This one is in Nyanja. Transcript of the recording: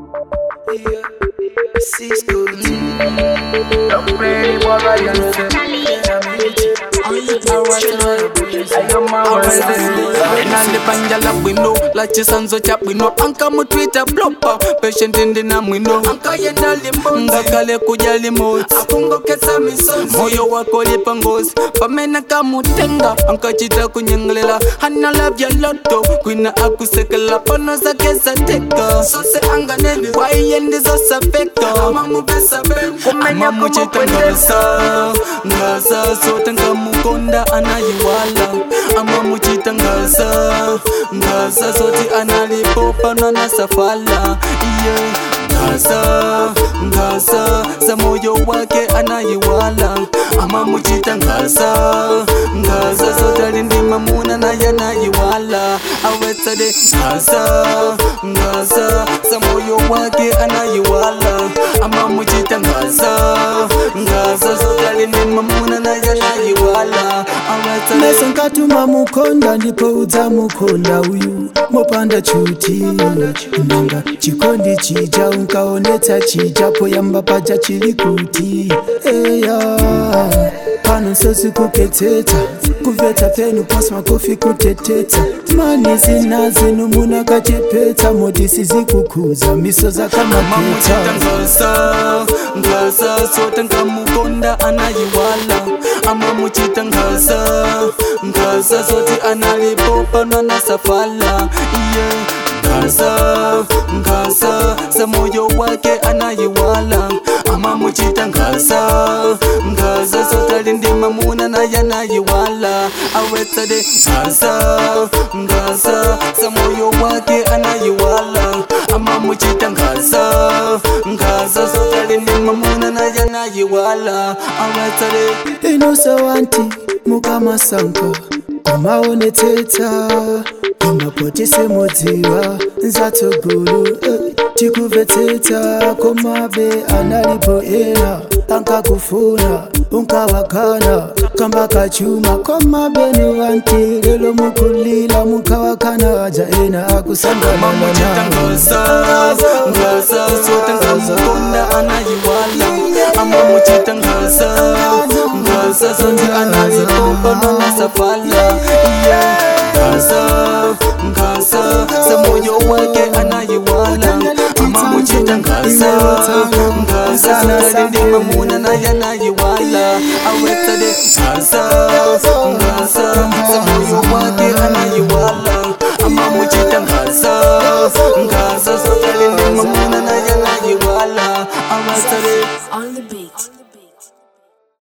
Yeah, Cisco I'm ready for Panjala wino, la chisanzo chap wino, anka mu Twitter bloppa, patient in the nam wino, anka yenda limbo, ngakale kuja limos, akungo kesa misos, moyo wako lipangos, pamena kamutenga, anka chita kunyenglela, hana love ya lotto, kwina akusekela, pano za kesa teka, so se anga nene, wai yendi zo sapeka, ama mu besa ben, kumenya kuchita ngasa, so tenga mukonda anayiwala, ama muchita ngasa soti analipopa na safala ngasa sa moyo wake anayiwala ama muchita ngasa soti alindima muna na yanayiwala awetsade ngasa sa moyo wake anayiwala ama muchita ngasa soti alindima muna na yanayiwala awetsade Mesankatuma mukonda ndipo udza mukonda uyu mopanda chuti nanga chikondi chija unkaonetsa chija poyamba paja chili kuti eya pano sosi kuketeta kuveta penu posma kofi kuteteta mani zinazinu muna kachepeta modisi zikukuza miso za kama peta ngasa sote nkamukonda anayiwala ama muchita ngasa sote analipopa na safala ngasa sa moyo wake anayiwala ama muchita ngasa sote alindima muna na yanayiwala awetsade ngasa sa moyo wake anayiwala ama muchita ngasa sote alindima muna na yanayiwala awetsade inosawanti mukamasanka umaonetsetsa umapotise modziwa nzatsogolo chikuvetsetsa komabe analipo ena ankakufuna unkawakana kamba kachuma komabe ni wanti lelo mukulila munkawakana aja ena akusangalana ngasa sote nkamukonda anayiwala ama muchita ngasa sote analipopa na safala ngasa sa moyo wake anayiwala ama muchita ngasa sote alindima muna na yanayiwala awetsade ngasa sa moyo wake anayiwala ama muchita ngasa sote alindima muna na yanayiwala awetsade on the beat.